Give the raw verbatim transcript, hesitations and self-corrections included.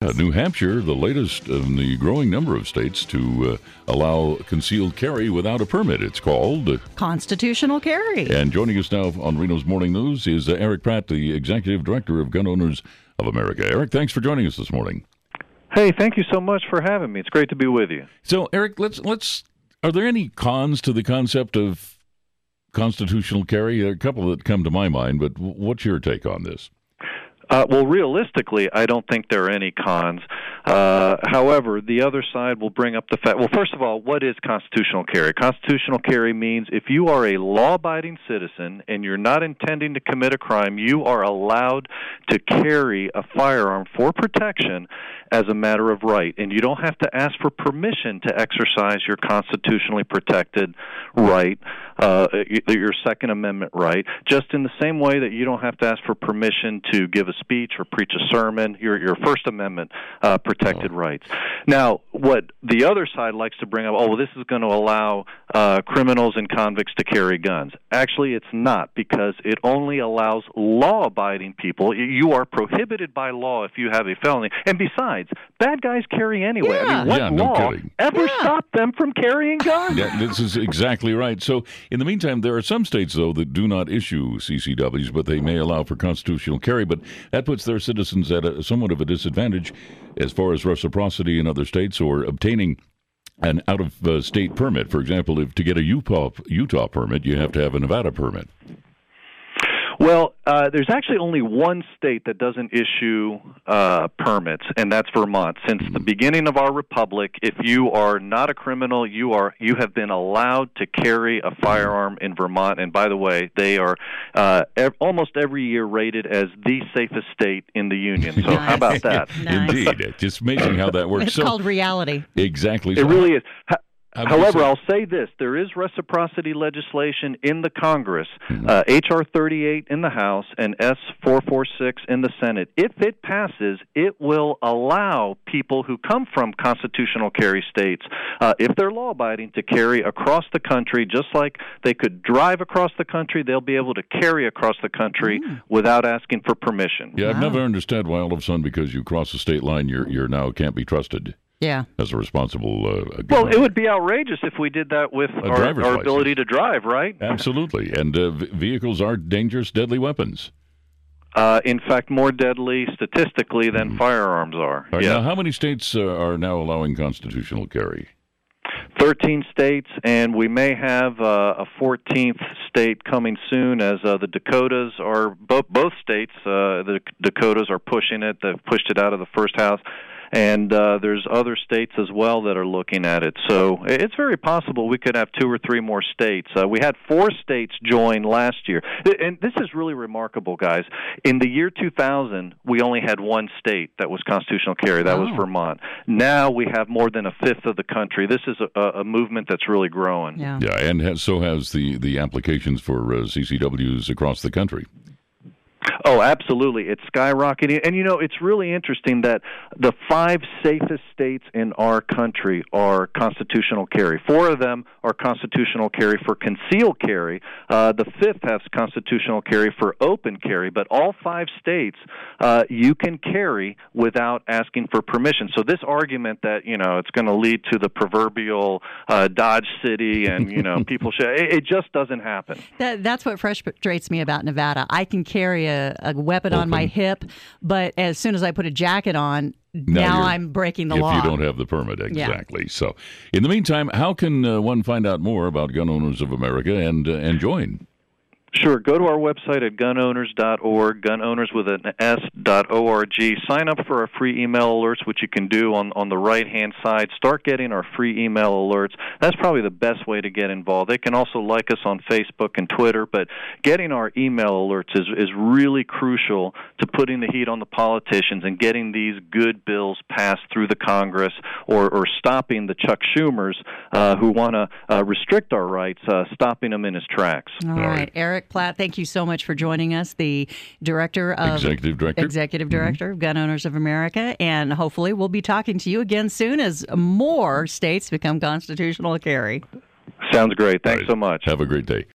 Uh, New Hampshire, the latest in the growing number of states to uh, allow concealed carry without a permit. It's called uh, constitutional carry. And joining us now on Reno's Morning News is uh, Eric Pratt, the Executive Director of Gun Owners of America. Eric, thanks for joining us this morning. Hey, thank you so much for having me. It's great to be with you. So, Eric, let's let's. Are there any cons to the concept of constitutional carry? There are a couple that come to my mind, but what's your take on this? Uh, well, realistically, I don't think there are any cons. Uh, however, the other side will bring up the fact, well, first of all, what is constitutional carry? Constitutional carry means if you are a law-abiding citizen and you're not intending to commit a crime, you are allowed to carry a firearm for protection as a matter of right. And you don't have to ask for permission to exercise your constitutionally protected right, uh, your Second Amendment right, just in the same way that you don't have to ask for permission to give a speech or preach a sermon, your your First Amendment uh, protected oh. rights. Now, what the other side likes to bring up, oh, well, this is going to allow uh, criminals and convicts to carry guns. Actually, it's not, because it only allows law-abiding people. You are prohibited by law if you have a felony. And besides, bad guys carry anyway. Yeah. I mean, what yeah, no law kidding. ever Yeah. stopped them from carrying guns? Yeah, this is exactly right. So, in the meantime, there are some states, though, that do not issue C C Ws, but they may allow for constitutional carry. But that puts their citizens at a, somewhat of a disadvantage as far as reciprocity in other states or obtaining an out-of-state permit. For example, if to get a Utah, Utah permit, you have to have a Nevada permit. Well, uh, there's actually only one state that doesn't issue uh, permits, and that's Vermont. Since the beginning of our republic, if you are not a criminal, you are you have been allowed to carry a firearm in Vermont. And by the way, they are uh, ev- almost every year rated as the safest state in the union. So Nice. how about that? Nice. Indeed. It's just amazing how that works. It's so, called reality. Exactly. It So, really is. Ha- how would you However, say- I'll say this. There is reciprocity legislation in the Congress, Mhm. uh, H R thirty-eight in the House and S four forty-six in the Senate. If it passes, it will allow people who come from constitutional carry states, uh, if they're law-abiding, to carry across the country. Just like they could drive across the country, they'll be able to carry across the country Mm. without asking for permission. Yeah, I've Wow. never understood why all of a sudden, because you cross the state line, you're you're now can't be trusted Yeah. as a responsible. Uh, Well, gun it would be outrageous if we did that with A our, driver's our license. ability to drive, right? Absolutely, and uh, v- vehicles are dangerous, deadly weapons. Uh, in fact, more deadly statistically than Mm. firearms are. All right, Yeah. Now, how many states uh, are now allowing constitutional carry? thirteen states, and we may have uh, a fourteenth state coming soon, as uh, the Dakotas are, both, both states, uh, the Dakotas are pushing it. They've pushed it out of the first house. And uh, there's other states as well that are looking at it. So it's very possible we could have two or three more states. Uh, we had four states join last year. And this is really remarkable, guys. In the year two thousand, we only had one state that was constitutional carry. That Oh. was Vermont. Now we have more than a fifth of the country. This is a, a movement that's really growing. Yeah. Yeah, and has, so has the, the applications for uh, C C Ws across the country. Oh, absolutely. It's skyrocketing. And, you know, it's really interesting that the five safest states in our country are constitutional carry. Four of them are constitutional carry for concealed carry. Uh, the fifth has constitutional carry for open carry. But all five states, uh, you can carry without asking for permission. So this argument that, you know, it's going to lead to the proverbial uh, Dodge City and, you know, people should, it, it just doesn't happen. That, that's what frustrates me about Nevada. I can carry a, a weapon on my Open. hip, but as soon as I put a jacket on, Now now, you're- I'm breaking the if law. you don't have the permit, exactly. So, in the meantime, how can uh, one find out more about Gun Owners of America and uh, and join? Sure. Go to our website at gun owners dot org, gun owners with an S dot O R G. Sign up for our free email alerts, which you can do on, on the right-hand side. Start getting our free email alerts. That's probably the best way to get involved. They can also like us on Facebook and Twitter, but getting our email alerts is, is really crucial to putting the heat on the politicians and getting these good bills passed through the Congress, or, or stopping the Chuck Schumers uh, who want to uh, restrict our rights, uh, stopping them in his tracks. All All right. right. Eric Platt, thank you so much for joining us, the director of Executive Director. Executive Director mm-hmm. of Gun Owners of America. And hopefully we'll be talking to you again soon as more states become constitutional carry. Sounds great. Thanks All right. so much. Have a great day.